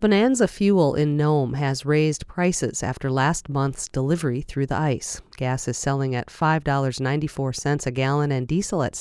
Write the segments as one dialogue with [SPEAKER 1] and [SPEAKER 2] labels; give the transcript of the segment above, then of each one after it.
[SPEAKER 1] Bonanza Fuel in Nome has raised prices after last month's delivery through the ice. Gas is selling at $5.94 a gallon and diesel at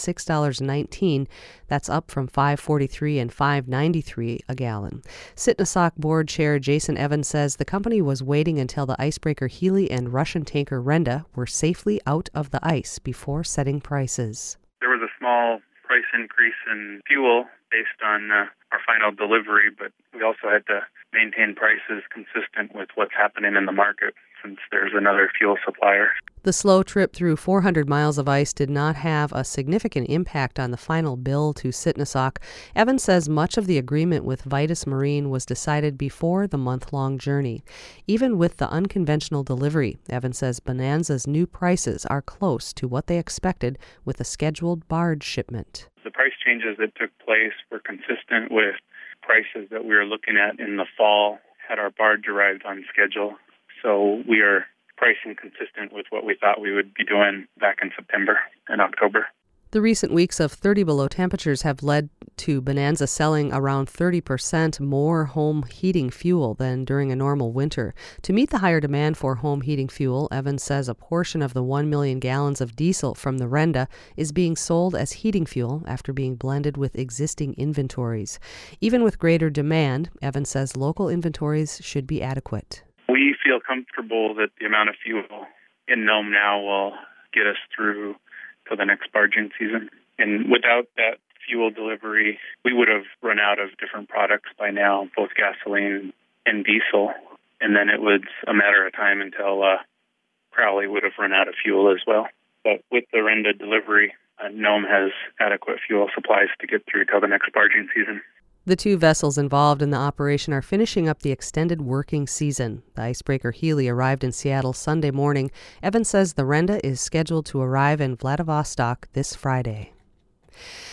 [SPEAKER 1] $6.19. That's up from $5.43 and $5.93 a gallon. Sitnasock Board Chair Jason Evans says the company was waiting until the icebreaker Healy and Russian tanker Renda were safely out of the ice before setting prices.
[SPEAKER 2] There was a small price increase in fuel based on our final delivery, but we also had to maintain prices consistent with what's happening in the market since there's another fuel supplier.
[SPEAKER 1] The slow trip through 400 miles of ice did not have a significant impact on the final bill to Sitnasock. Evans says much of the agreement with Vitus Marine was decided before the month-long journey. Even with the unconventional delivery, Evans says Bonanza's new prices are close to what they expected with a scheduled barge shipment.
[SPEAKER 2] The price changes that took place were consistent with prices that we were looking at in the fall had our barge arrived on schedule. So we are pricing consistent with what we thought we would be doing back in September and October.
[SPEAKER 1] The recent weeks of 30 below temperatures have led to Bonanza selling around 30% more home heating fuel than during a normal winter. To meet the higher demand for home heating fuel, Evans says a portion of the 1 million gallons of diesel from the Renda is being sold as heating fuel after being blended with existing inventories. Even with greater demand, Evans says local inventories should be adequate.
[SPEAKER 2] We feel comfortable that the amount of fuel in Nome now will get us through to the next barging season. And without that fuel delivery, we would have run out of different products by now, both gasoline and diesel. And then it was a matter of time until Crowley would have run out of fuel as well. But with the Renda delivery, Nome has adequate fuel supplies to get through till the next barging season.
[SPEAKER 1] The two vessels involved in the operation are finishing up the extended working season. The icebreaker Healy arrived in Seattle Sunday morning. Evans says the Renda is scheduled to arrive in Vladivostok this Friday.